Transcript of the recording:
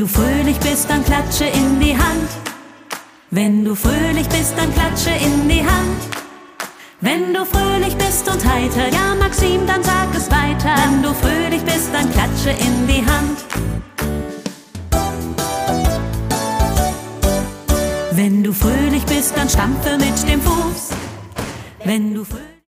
du fröhlich bist, dann klatsche in die Hand. Wenn du fröhlich bist, dann klatsche in die Hand. Wenn du fröhlich bist und heiter, ja Maxim, dann sag es weiter. Wenn du fröhlich bist, dann klatsche in die Hand. Wenn du fröhlich bist, dann stampfe mit dem Fuß. Wenn du fröhlich